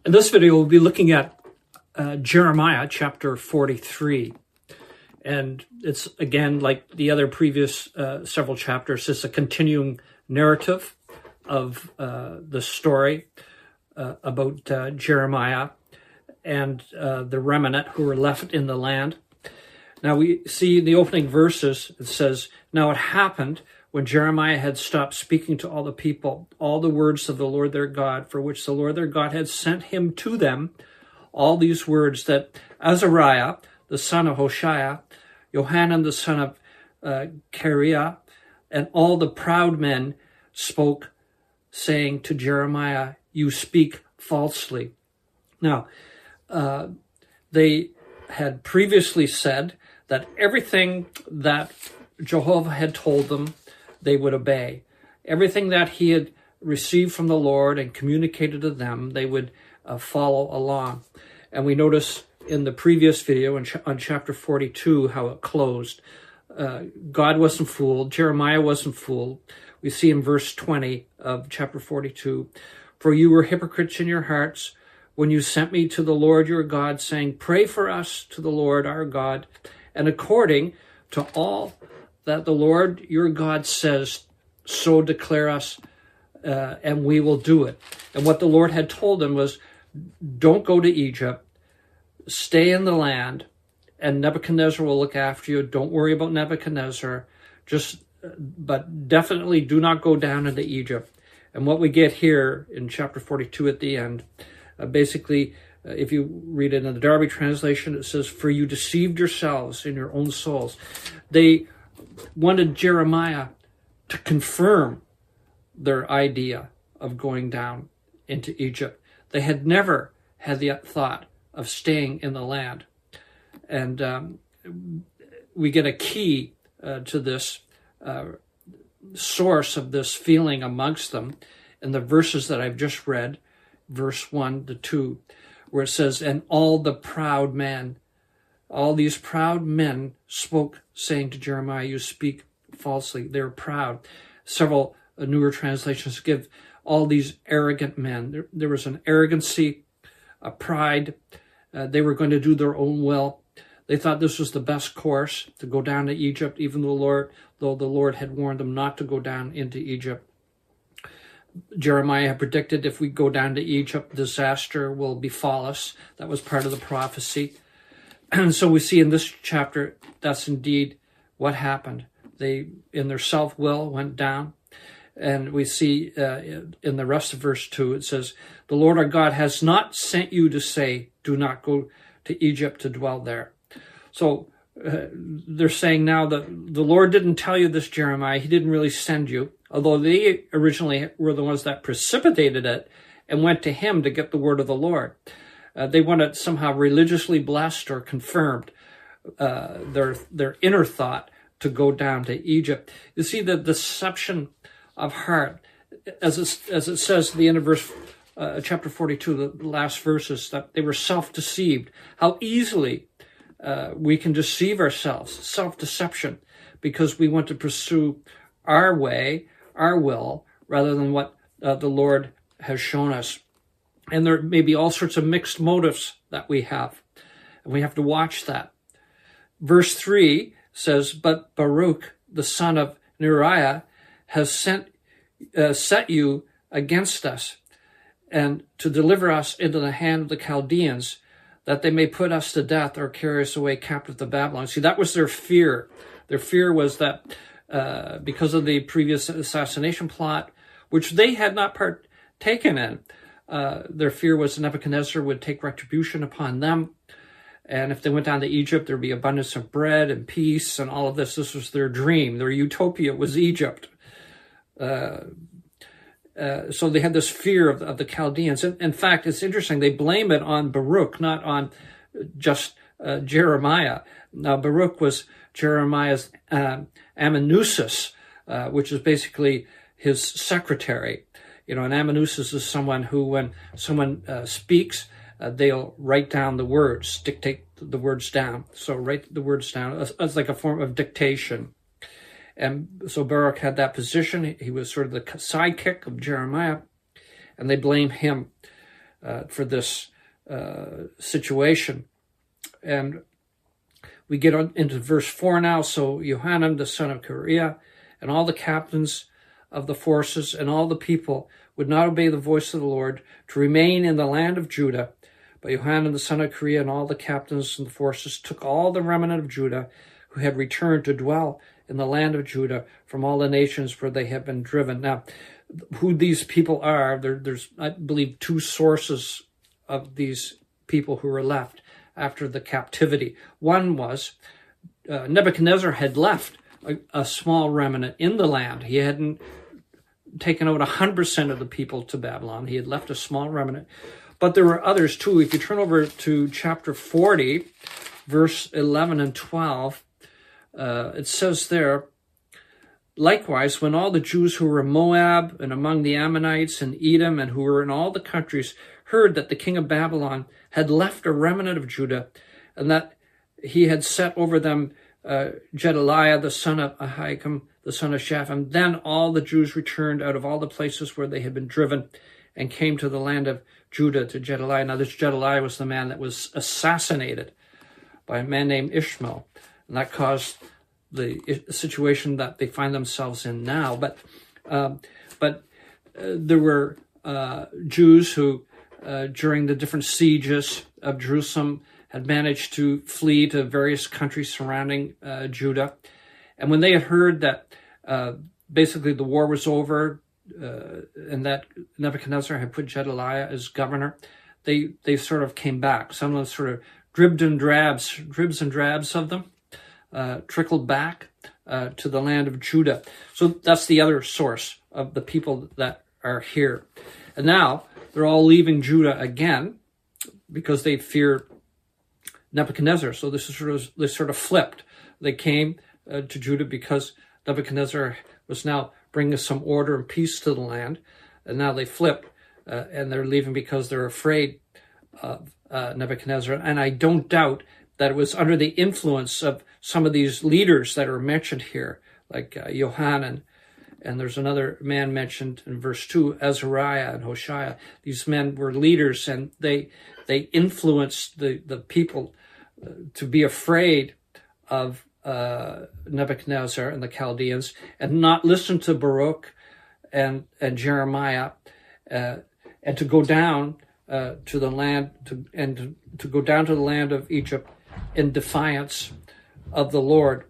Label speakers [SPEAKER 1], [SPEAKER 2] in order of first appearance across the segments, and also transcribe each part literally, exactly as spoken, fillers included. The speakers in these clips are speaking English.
[SPEAKER 1] In this video, we'll be looking at uh, Jeremiah chapter forty-three. And it's, again, like the other previous uh, several chapters, it's a continuing narrative of uh, the story uh, about uh, Jeremiah and uh, the remnant who were left in the land. Now we see in the opening verses, it says, "Now it happened when Jeremiah had stopped speaking to all the people, all the words of the Lord their God, for which the Lord their God had sent him to them, all these words that Azariah, the son of Hoshea, Johanan, the son of uh, Kareah, and all the proud men spoke, saying to Jeremiah, you speak falsely." Now, uh, they had previously said that everything that Jehovah had told them, they would obey. Everything that he had received from the Lord and communicated to them, they would uh, follow along. And we notice in the previous video in ch on chapter forty-two how it closed. Uh, God wasn't fooled. Jeremiah wasn't fooled. We see in verse twenty of chapter forty-two, "For you were hypocrites in your hearts when you sent me to the Lord your God, saying, pray for us to the Lord our God, and according to all that the Lord your God says, so declare us, uh, and we will do it." And what the Lord had told them was, don't go to Egypt, stay in the land, and Nebuchadnezzar will look after you. Don't worry about Nebuchadnezzar, just, but definitely do not go down into Egypt. And what we get here in chapter forty-two at the end, uh, basically, uh, if you read it in the Darby translation, it says, "For you deceived yourselves in your own souls." They wanted Jeremiah to confirm their idea of going down into Egypt. They had never had the thought of staying in the land. And um, we get a key uh, to this uh, source of this feeling amongst them in the verses that I've just read, verse one to two, where it says, "And all the proud men, all these proud men spoke, saying to Jeremiah, you speak falsely." They're proud. Several uh, newer translations give all these arrogant men. There, there was an arrogancy, a pride. Uh, they were going to do their own will. They thought this was the best course, to go down to Egypt, even though the Lord, though the Lord had warned them not to go down into Egypt. Jeremiah had predicted, if we go down to Egypt, disaster will befall us. That was part of the prophecy. And so we see in this chapter, that's indeed what happened. They, in their self-will, went down. And we see uh, in the rest of verse two, it says, "The Lord our God has not sent you to say, do not go to Egypt to dwell there." So uh, they're saying now that the Lord didn't tell you this, Jeremiah. He didn't really send you, although they originally were the ones that precipitated it and went to him to get the word of the Lord. Uh, they wanted somehow religiously blessed or confirmed uh, their, their inner thought to go down to Egypt. You see the deception of heart, as it, as it says at the end of verse uh, chapter forty-two, the last verses, that they were self-deceived. How easily uh, we can deceive ourselves, self-deception, because we want to pursue our way, our will, rather than what uh, the Lord has shown us. And there may be all sorts of mixed motives that we have, and we have to watch that. Verse three says, "But Baruch, the son of Neriah, has sent, uh, set you against us, and to deliver us into the hand of the Chaldeans, that they may put us to death or carry us away captive to Babylon." See, that was their fear. Their fear was that uh, because of the previous assassination plot, which they had not partaken in, uh, their fear was Nebuchadnezzar would take retribution upon them. And if they went down to Egypt, there'd be abundance of bread and peace and all of this. This was their dream. Their utopia was Egypt. Uh, uh, so they had this fear of, of the Chaldeans. In, in fact, it's interesting. They blame it on Baruch, not on just uh, Jeremiah. Now, Baruch was Jeremiah's uh, amanuensis, uh, which is basically his secretary. You know, an amanuensis is someone who, when someone uh, speaks, Uh, they'll write down the words, dictate the words down. So write the words down as, as like a form of dictation. And so Baruch had that position. He was sort of the sidekick of Jeremiah, and they blame him. uh, for this uh, situation. And we get on into verse four now. So Johanan, the son of Kareah, and all the captains of the forces and all the people would not obey the voice of the Lord to remain in the land of Judah. But Johanan, the son of Kareah, and all the captains and the forces took all the remnant of Judah who had returned to dwell in the land of Judah from all the nations where they had been driven. Now, who these people are, there, there's, I believe, two sources of these people who were left after the captivity. One was uh, Nebuchadnezzar had left a, a small remnant in the land. He hadn't taken out one hundred percent of the people to Babylon. He had left a small remnant. But there were others too. If you turn over to chapter forty, verse eleven and twelve, uh, it says there, likewise, when all the Jews who were in Moab and among the Ammonites and Edom and who were in all the countries heard that the king of Babylon had left a remnant of Judah and that he had set over them uh, Gedaliah, the son of Ahikam, the son of Shaphan, then all the Jews returned out of all the places where they had been driven and came to the land of Judah to Gedaliah. Now, this Gedaliah was the man that was assassinated by a man named Ishmael, and that caused the situation that they find themselves in now. But um, but uh, there were uh, Jews who, uh, during the different sieges of Jerusalem, had managed to flee to various countries surrounding uh, Judah. And when they had heard that uh, basically the war was over uh, and that Nebuchadnezzar had put Gedaliah as governor, they they sort of came back. Some of them sort of dribbed and drabs, dribs and drabs of them, uh, trickled back uh, to the land of Judah. So that's the other source of the people that are here. And now they're all leaving Judah again because they fear Nebuchadnezzar. So this is sort of, they sort of flipped. They came uh, to Judah because Nebuchadnezzar was now bringing some order and peace to the land. And now they flipped uh, and they're leaving because they're afraid of uh, Nebuchadnezzar. And I don't doubt that it was under the influence of some of these leaders that are mentioned here, like uh, Johanan, and there's another man mentioned in verse two, Azariah and Hoshea. These men were leaders, and they they influenced the, the people uh, to be afraid of uh, Nebuchadnezzar and the Chaldeans and not listen to Baruch and, and Jeremiah uh, and to go down uh, to the land to, and to, to go down to the land of Egypt in defiance of the Lord.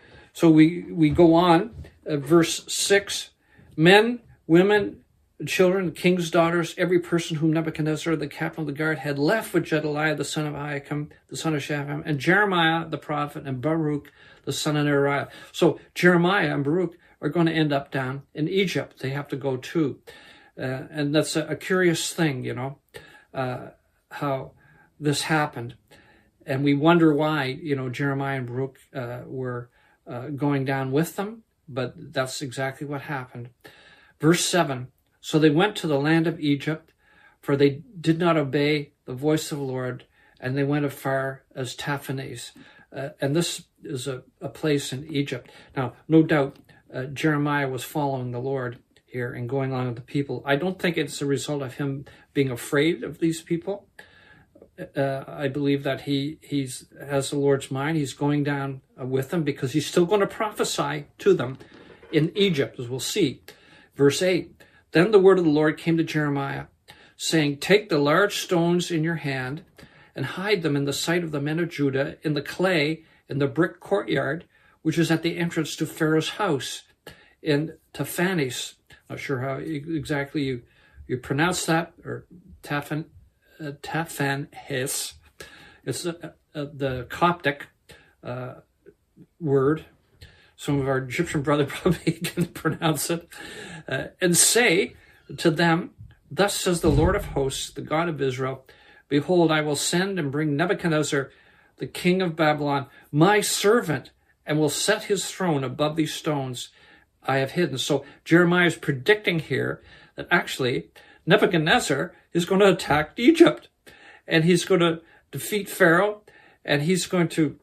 [SPEAKER 1] So we, we go on, uh, verse six, men, women, children, king's daughters, every person whom Nebuchadnezzar, the captain of the guard, had left with Gedaliah, the son of Ahikam, the son of Shaphan, and Jeremiah, the prophet, and Baruch, the son of Neriah. So Jeremiah and Baruch are going to end up down in Egypt. They have to go too. Uh, and that's a, a curious thing, you know, uh, how this happened. And we wonder why, you know, Jeremiah and Baruch uh, were uh, going down with them, but that's exactly what happened. Verse seven, so they went to the land of Egypt, for they did not obey the voice of the Lord, and they went as far as Taphanes. Uh, and this is a, a place in Egypt. Now, no doubt uh, Jeremiah was following the Lord here and going along with the people. I don't think it's a result of him being afraid of these people. Uh, I believe that he he's has the Lord's mind. He's going down uh, with them because he's still going to prophesy to them in Egypt, as we'll see. Verse eight, then the word of the Lord came to Jeremiah, saying, take the large stones in your hand and hide them in the sight of the men of Judah in the clay in the brick courtyard, which is at the entrance to Pharaoh's house in Taphanes. Not sure how exactly you, you pronounce that, or Taphan. Uh, Taphanes. It's uh, uh, the Coptic uh, word. Some of our Egyptian brother probably can pronounce it. Uh, and say to them, thus says the Lord of hosts, the God of Israel, behold, I will send and bring Nebuchadnezzar, the king of Babylon, my servant, and will set his throne above these stones I have hidden. So Jeremiah is predicting here that actually Nebuchadnezzar is going to attack Egypt, and he's going to defeat Pharaoh, and he's going to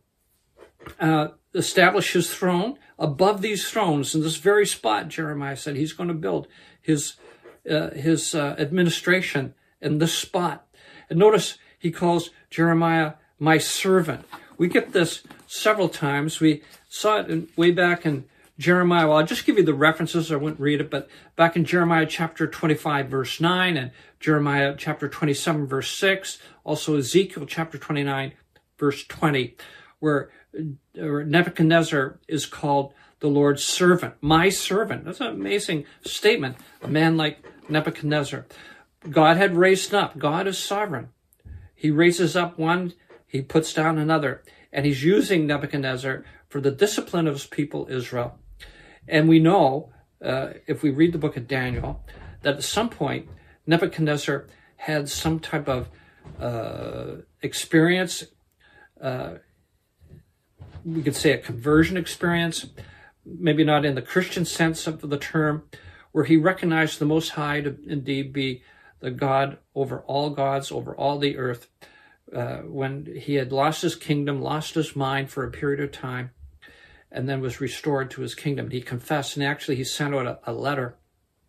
[SPEAKER 1] uh, establish his throne above these thrones in this very spot. Jeremiah said he's going to build his uh, his uh, administration in this spot. And notice he calls Jeremiah my servant. We get this several times. We saw it in, way back in Jeremiah. Well, I'll just give you the references. I wouldn't read it, but back in Jeremiah chapter twenty-five, verse nine, and Jeremiah chapter twenty-seven, verse six, also Ezekiel chapter twenty-nine, verse twenty, where Nebuchadnezzar is called the Lord's servant, my servant. That's an amazing statement. A man like Nebuchadnezzar. God had raised up. God is sovereign. He raises up one, he puts down another. And he's using Nebuchadnezzar for the discipline of his people, Israel. And we know, uh, if we read the book of Daniel, that at some point, Nebuchadnezzar had some type of uh, experience, uh, we could say a conversion experience, maybe not in the Christian sense of the term, where he recognized the Most High to indeed be the God over all gods, over all the earth, uh, when he had lost his kingdom, lost his mind for a period of time, and then was restored to his kingdom. He confessed, and actually he sent out a, a letter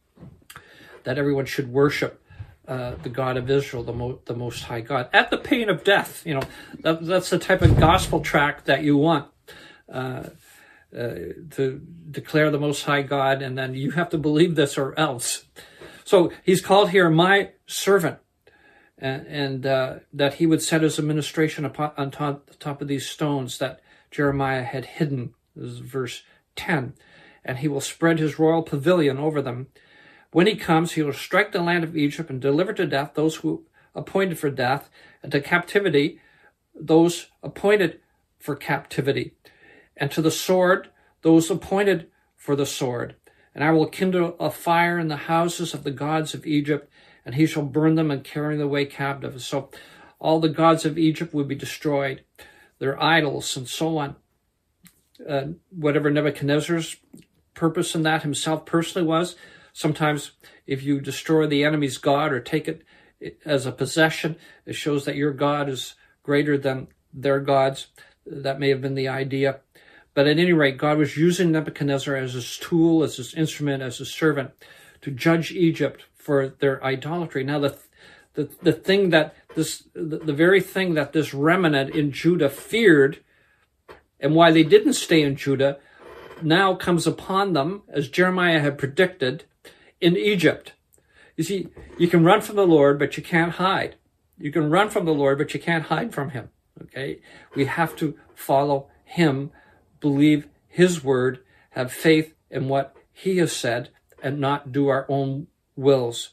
[SPEAKER 1] that everyone should worship uh, the God of Israel, the, Mo- the Most High God, at the pain of death. You know, that, that's the type of gospel tract that you want. Uh, Uh, to declare the Most High God, and then you have to believe this or else. So he's called here my servant, and, and uh, that he would set his administration upon, on top, the top of these stones that Jeremiah had hidden. This is verse ten. And he will spread his royal pavilion over them. When he comes, he will strike the land of Egypt and deliver to death those who appointed for death, and to captivity those appointed for captivity, and to the sword those appointed for the sword. And I will kindle a fire in the houses of the gods of Egypt, and he shall burn them and carry them away captive. So all the gods of Egypt would be destroyed, their idols and so on. Uh, whatever Nebuchadnezzar's purpose in that himself personally was, sometimes if you destroy the enemy's god or take it as a possession, it shows that your God is greater than their gods. That may have been the idea. But at any rate, God was using Nebuchadnezzar as his tool, as his instrument, as his servant to judge Egypt for their idolatry. Now, the the, the thing that this, the, the very thing that this remnant in Judah feared, and why they didn't stay in Judah, now comes upon them, as Jeremiah had predicted, in Egypt. You see, you can run from the Lord, but you can't hide. You can run from the Lord, but you can't hide from him. Okay? We have to follow him, believe his word, have faith in what he has said, and not do our own wills.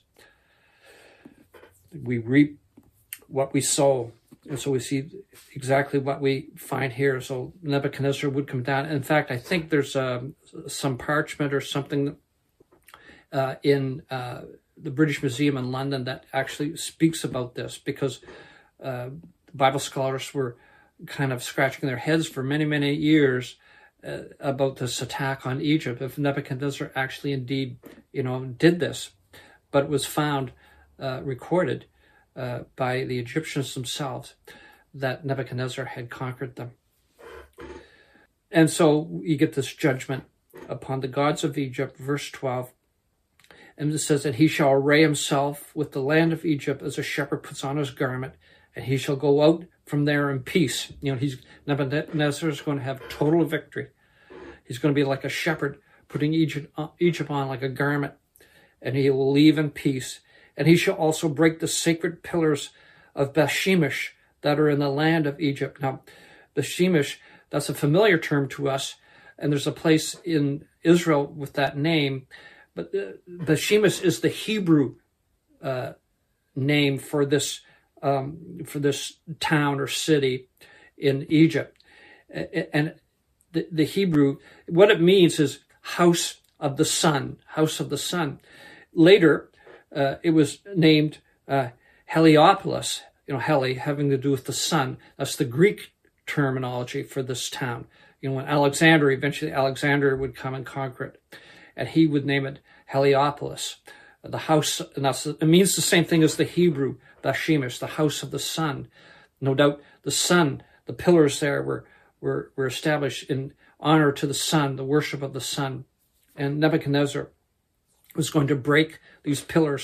[SPEAKER 1] We reap what we sow. And so we see exactly what we find here. So Nebuchadnezzar would come down. In fact, I think there's um, some parchment or something uh, in uh, the British Museum in London that actually speaks about this, because uh, Bible scholars were kind of scratching their heads for many, many years uh, about this attack on Egypt, if Nebuchadnezzar actually indeed, you know, did this. But it was found, uh, recorded uh, by the Egyptians themselves, that Nebuchadnezzar had conquered them. And so you get this judgment upon the gods of Egypt, verse twelve. And it says that he shall array himself with the land of Egypt as a shepherd puts on his garment, and he shall go out from there in peace. You know, he's Nebuchadnezzar is going to have total victory. He's going to be like a shepherd putting Egypt, Egypt on like a garment, and he will leave in peace. And he shall also break the sacred pillars of Beth-Shemesh that are in the land of Egypt. Now, Beth-Shemesh, that's a familiar term to us, and there's a place in Israel with that name. But uh, Beth-Shemesh is the Hebrew uh, name for this um, for this town or city in Egypt. And the, the Hebrew, what it means is house of the sun, house of the sun. Later, uh, it was named uh, Heliopolis, you know, Heli, having to do with the sun. That's the Greek terminology for this town. You know, when Alexander, eventually Alexander would come and conquer it, and he would name it Heliopolis, the house, and that's, it means the same thing as the Hebrew, Beth-Shemesh, the house of the sun. No doubt the sun, the pillars there were, were, were established in honor to the sun, the worship of the sun. And Nebuchadnezzar was going to break these pillars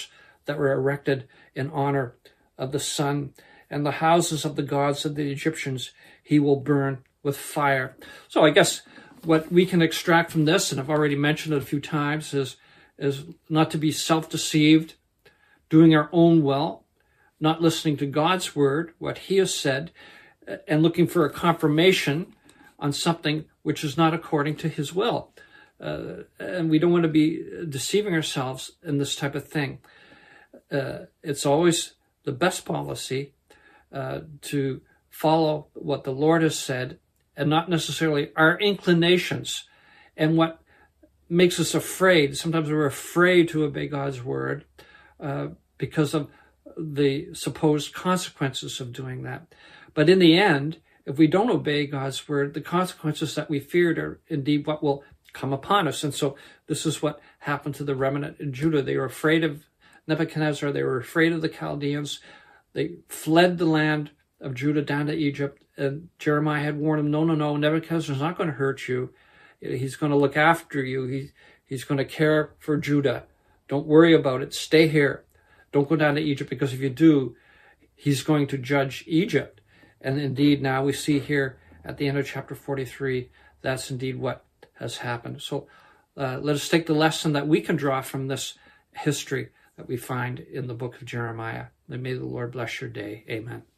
[SPEAKER 1] that were erected in honor of the sun, and the houses of the gods of the Egyptians he will burn with fire. So I guess what we can extract from this, and I've already mentioned it a few times, is, is not to be self-deceived, doing our own will, not listening to God's word, what he has said, and looking for a confirmation on something which is not according to his will. Uh, and we don't want to be deceiving ourselves in this type of thing. Uh, it's always the best policy uh, to follow what the Lord has said and not necessarily our inclinations and what makes us afraid. Sometimes we're afraid to obey God's word uh, because of the supposed consequences of doing that. But in the end, if we don't obey God's word, the consequences that we feared are indeed what will come upon us. And so this is what happened to the remnant in Judah. They were afraid of Nebuchadnezzar. They were afraid of the Chaldeans. They fled the land of Judah down to Egypt. And Jeremiah had warned them, no, no, no, Nebuchadnezzar's not going to hurt you. He's going to look after you. He, he's going to care for Judah. Don't worry about it. Stay here. Don't go down to Egypt, because if you do, he's going to judge Egypt. And indeed, now we see here at the end of chapter forty-three, that's indeed what has happened. So uh, let us take the lesson that we can draw from this history that we find in the book of Jeremiah. And may the Lord bless your day. Amen.